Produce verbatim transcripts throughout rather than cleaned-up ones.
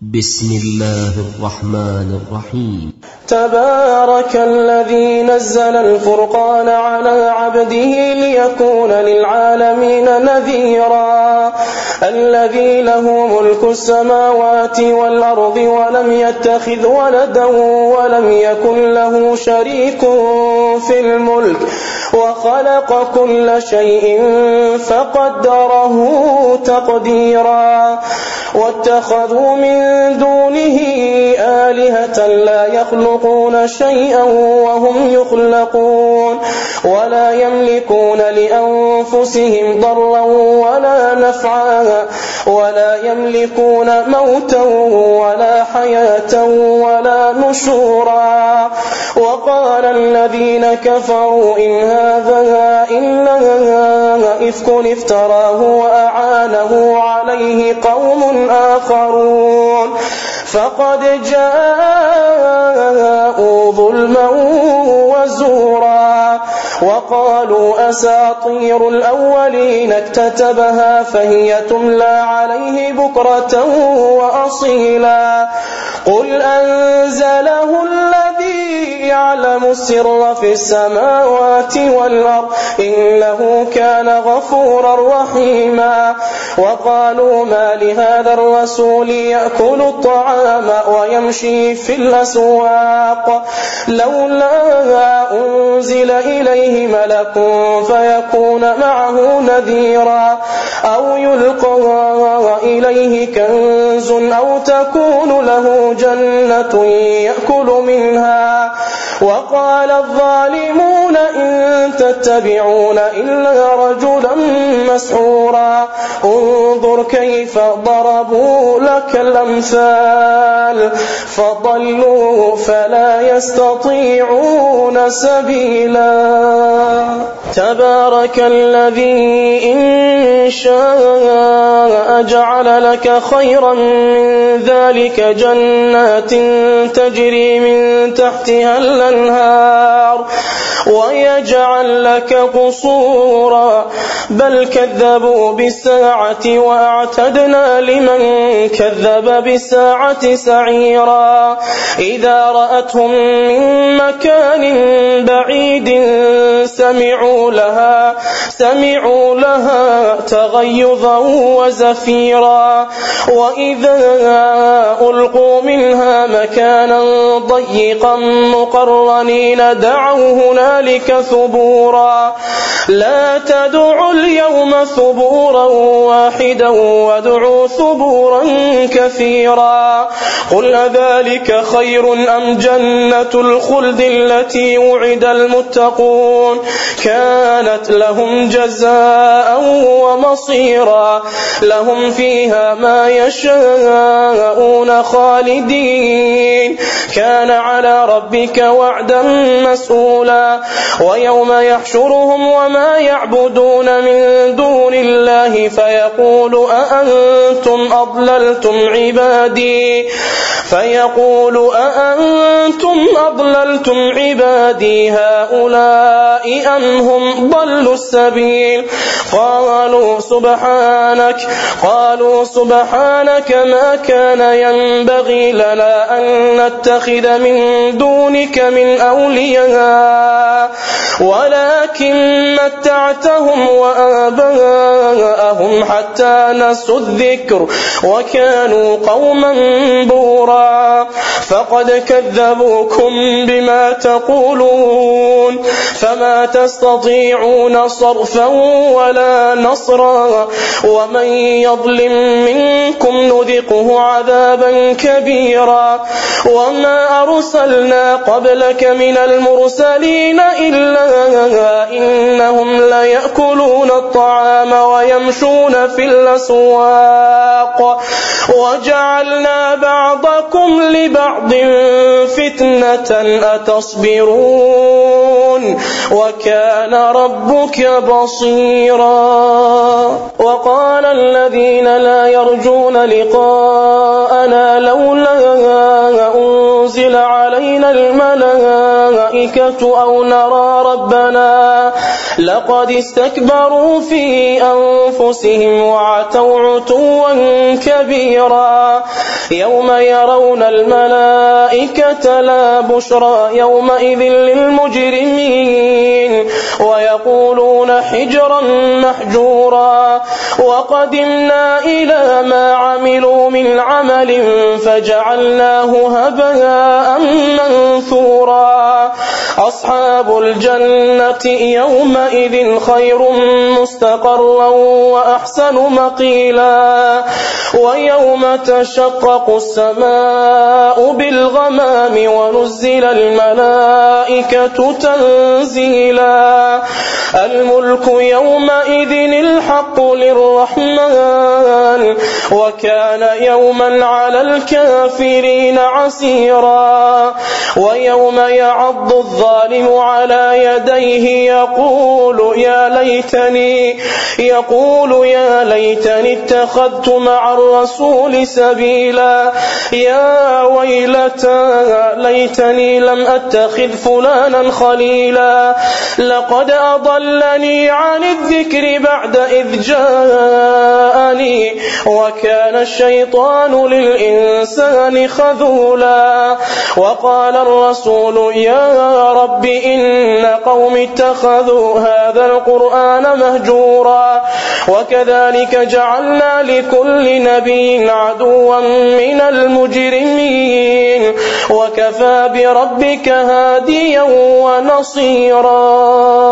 بسم الله الرحمن الرحيم. تبارك الذي نزل الفرقان على عبده ليكون للعالمين نذيرا الذي له ملك السماوات والأرض ولم يتخذ ولدا ولم يكن له شريك في الملك وخلق كل شيء فقدره تقديرا واتخذوا من دونه آلهة لا يخلقون شيئا وهم يخلقون ولا يملكون لأنفسهم ضرا ولا نفعا ولا يملكون موتا ولا حياة ولا نشورا وقال الذين كفروا إن هذا إلا إفك افتراه وأعانه عليه قوم آخرون فقد جاءوا ظلما وزورا وقالوا أساطير الأولين اكتتبها فهي تملى عليه بكرة وأصيلا قل أنزله الذي يعلم السر في السماوات والأرض إنه كان غفورا رحيما وقالوا ما لهذا الرسول يأكل الطعام ويمشي في الأسواق لولا أنزل إليه ملك فيكون معه نذيرا أو يلقى إليه كنز أو تكون له جنة يأكل منها وقال الظالمون إن تتبعون إلا رجلا مسحورا انظر كيف ضربوا لك الأمثال فضلوا فلا يستطيعون سبيلا تبارك الذي إن شاء جعل لك خيرا من ذلك جنات تجري من تحتها الأنهار ويجعل لك قصورا بل كذبوا بالساعة وأعتدنا لمن كذب بالساعة سعيرا إذا رأتهم من مكان بعيد سمعوا لها سمعوا لها تغيظا وزفيرا وإذا ألقوا منها مكانا ضيقا مقرنين دعوا هنالك ثبورا لا تدعوا اليوم ثبورا واحدا وادعوا ثبورا كثيرا قل أذلك خير أم جنة الخلد التي وعد المتقون كانت لهم جزاء ومصيرا لهم فيها ما يشاءون خالدين كان على ربك وعدا مسؤولا ويوم يحشرهم وما يعبدون من دون الله فيقول أأنتم أضللتم عبادي فيقول أأنتم أضللتم عبادي هؤلاء أم هم ضلوا السبيل قالوا سبحانك قالوا سبحانك ما كان ينبغي لنا أن نتخذ من دونك من أولياء ولكن متعتهم وآباءهم حتى نسوا الذكر وكانوا قوما بورا فقد كذبوكم بما تقولون فما تستطيعون صرفا ولا نصرا ومن يظلم منكم نذقه عذابا كبيرا وما أرسلنا قبلك من المرسلين إلا إنهم ليأكلون الطعام ويمشون في الأسواق وجعلنا بعضكم لبعض فتنة أتصبرون وكان ربك بصيرا وقال الذين لا يرجون لقاءنا لولا أنزل علينا الملائكة الملائكة أو نرى ربنا لقد استكبروا في أنفسهم وعتوا عتوا كبيرا يوم يرون الملائكة لا بشرى يومئذ للمجرمين ويقولون حجرا محجورا وقدمنا إلى ما عملوا من عمل فجعلناه هباء منثورا أصحاب الجنة يومئذ خير مستقرا وأحسن مقيلا ويوم تشقق السماء بالغمام ونزل الملائكة تنزيلا الملك يومئذ الحق للرحمن وكان يوما على الكافرين عسيرا ويوم يعض الظالم على يديه يقول يا ليتني يقول يا ليتني اتخذت مع الرسول سبيلا يا ويلتى ليتني لم أتخذ فلانا خليلا لقد أضلني عن الذكر بعد إذ جاءني وكان الشيطان للإنسان خذولا وقال الرسول يا رب إن قوم اتخذوا هذا القرآن مهجورا وكذلك جعلنا لكل نبي عدوا من المجرمين وكفى بربك هاديا ونصيرا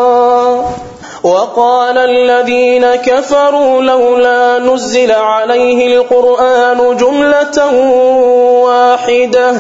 وقال الذين كفروا لولا نزل عليه القرآن جملة واحدة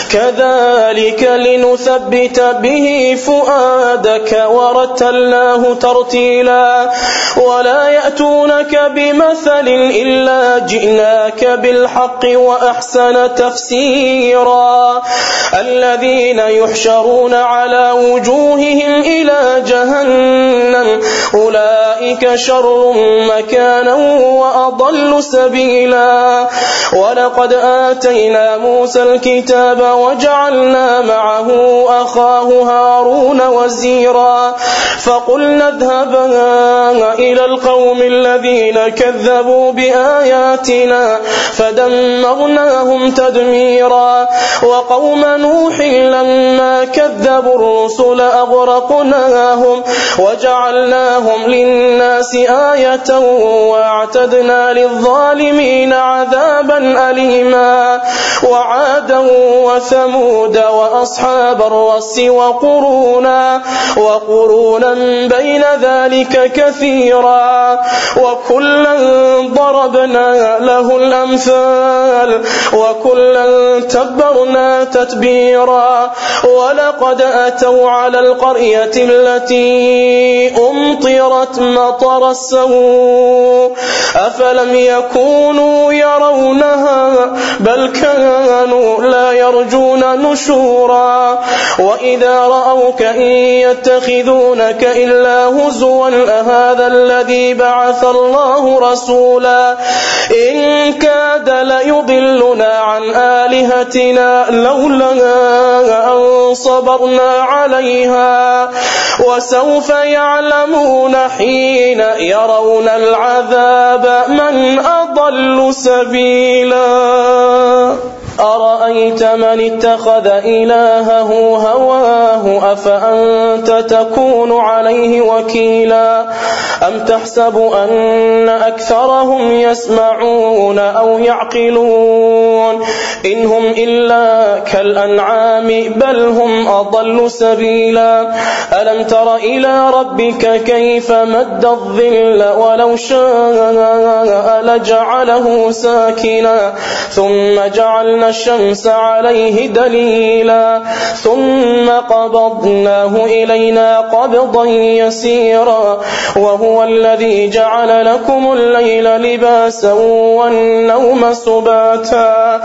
كذلك لنثبت به فؤادك ورتلناه ترتيلا ولا يأتونك بمثل إلا جئناك بالحق وأحسن تفسيرا الذين يحشرون على وجوههم إلى جهنم أولئك شر مكانا وأضل سبيلا ولقد آتينا موسى الكتاب وجعلنا معه أخاه هارون وزيرا فقلنا اذهبا إلى القوم الذين كذبوا بآياتنا فدمرناهم تدميرا وقوم نوح لما كذبوا الرسل أغرقناهم وجعلناهم للناس آية واعتدنا للظالمين عذابا أليما وعادا وثمود وأصحاب الرس وقرونا وقرونا بين ذلك كثيرا وكلا ضربنا له الأمثال وكلا تبرنا تتبيرا ولقد أتوا على القرية التي أمطرت مطر السوء أفلم يكونوا يرونها بل كانوا لا يرجون نشورا وإذا رأوك إن يتخذونك إلا هزوا أهذا الذي بعث الله رسولا إن كاد ليضلنا عن آلهتنا لولا أن صبرنا عليها وسوف يعلمون حين يرون العذاب من أضل سبيلا أرأيت من اتخذ إلهه هواه أفأنت تكون عليه وكيلا أم تحسب أن أكثرهم يسمعون أو يعقلون إن هم إلا كالأنعام بل هم أضل سبيلا ألم تر إلى ربك كيف مد الظل ولو شاء لجعله ساكنا ثم جعلنا الشمس عليه دليلا ثم قبضناه إلينا قبضا يسيرا وهو الذي جعل لكم الليل لباسا والنوم سباتا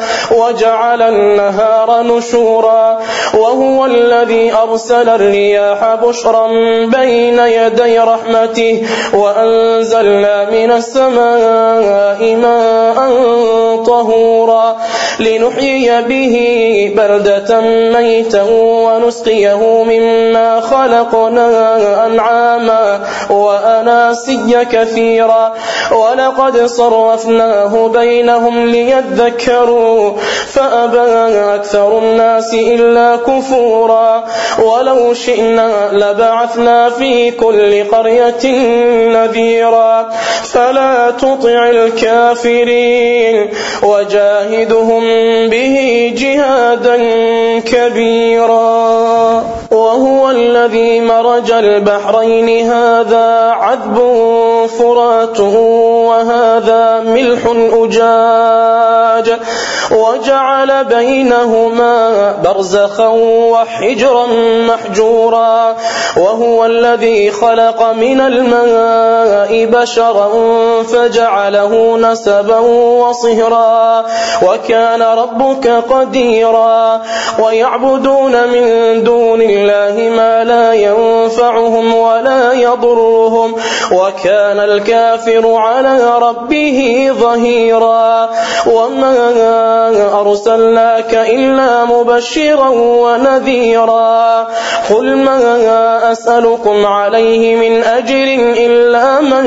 وجعل النهار نشورا وهو الذي أرسل الرياح بشرا بين يدي رحمته وأنزلنا من السماء ماء طهورا لنحيي به بلدة ميتا ونسقيه مما خلقنا أنعاما وأناسيا كثيرا ولقد صرفناه بينهم ليذكروا فأبى أكثر الناس إلا كفورا ولو شئنا لبعثنا في كل قرية نذيرا فلا تطع الكافرين وجاهدهم به جهادا كبيرا وهو الذي مرج البحرين هذا عذب فرات وهذا ملح أجاج وجعل بينهما برزخا وحجرا محجورا وهو الذي خلق من الماء بشرا فجعله نسبا وصهرا وكان ربك قديرا ويعبدون من دون الله ما لا ينفعهم ولا يضرهم وكان الكافر على ربه ظهيرا وما أرسلناك إلا مبشرا ونذيرا قل ما أسألكم عليه من أجر إلا من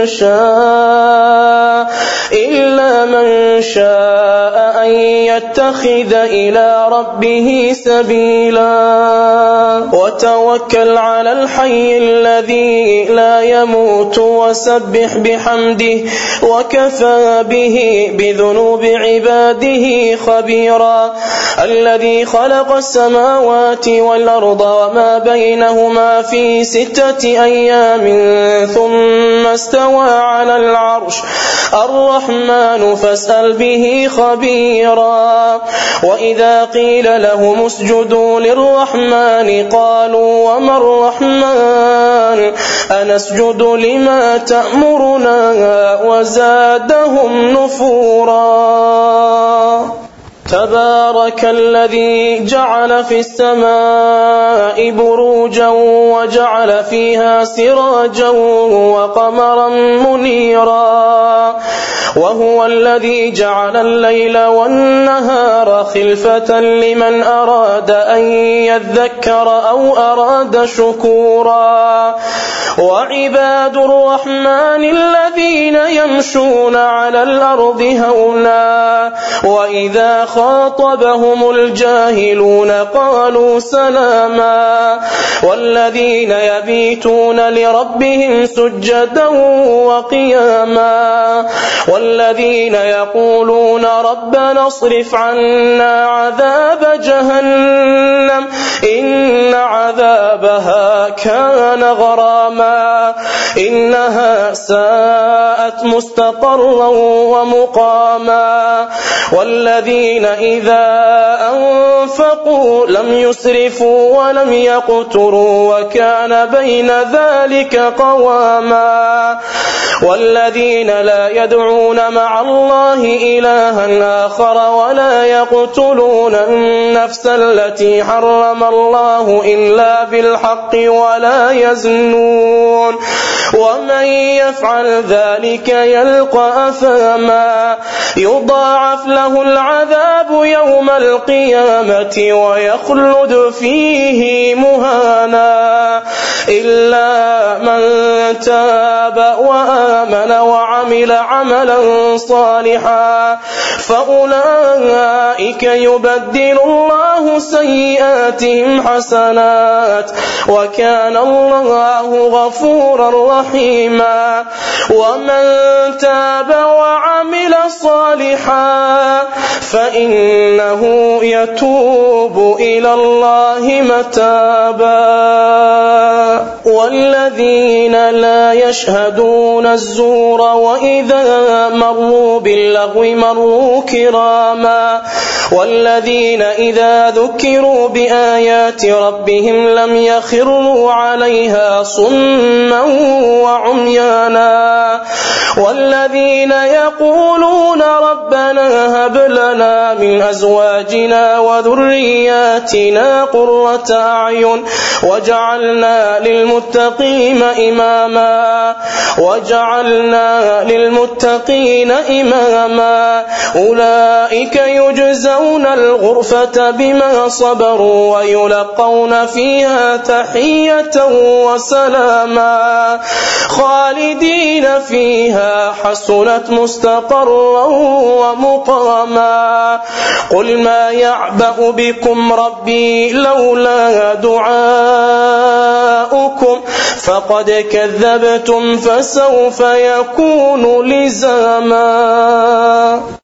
شاء إلا من شاء أن يتخذ إلى ربه سبيلا وتوكل على الحي الذي لا يموت وسبح بحمده وكفى به بذنوب عباده خبيرا الذي خلق السماوات والأرض وما بينهما في ستة أيام ثم استوى على العرش الرحمن فاسأل به خبيرا وإذا قيل لهم اسجدوا للرحمن قالوا وما الرحمن أنسجد لما تأمرنا وزادهم نفورا تبارك الذي جعل في السماء بروجا وجعل فيها سراجا وقمرا منيرا وهو الذي جعل الليل والنهار خلفة لمن أراد أن يذكر أو أراد شكورا وعباد الرحمن الذين يمشون على الأرض هونا وإذا خاطبهم الجاهلون قالوا سلاما والذين يبيتون لربهم سجدا وقياما والذين يقولون ربنا اصرف عنا عذاب جهنم إن عذابها كان غراما إنها ساءت مستقرا ومقاما والذين إذا أنفقوا لم يسرفوا ولم يقتروا وكان بين ذلك قواما والذين لا يدعون مع الله إلها آخر ولا يقتلون النفس التي حرم الله إلا بالحق ولا يزنون ومن يفعل ذلك يلقى أثاما يضاعف له العذاب يوم القيامة ويخلد فيه مهانا إلا من تاب وآمن وعمل عملا صالحا فأولئك يبدل الله سيئاتهم حسنات وكان الله غفورا رحيما ومن تاب وعمل صالحا فإنه يتوب إلى الله متابا والذين لا يشهدون الزور وإذا مروا باللغو مروا كراما والذين إذا ذكروا بآيات ربهم لم يخروا عليها صما وعميانا والذين يقولون ربنا هب لنا من أزواجنا وذرياتنا قرة أعين وجعلنا للمتقين إماما وجعلنا للمتقين إماما أولئك يجزون الغرفة بما صبروا ويلقون فيها تحية وسلاما خالدين فيها حسنت مستقرا ومقاما قل ما يعبأ بكم ربي لولا دعاؤكم فقد كذبتم فسوف يكون لزاما.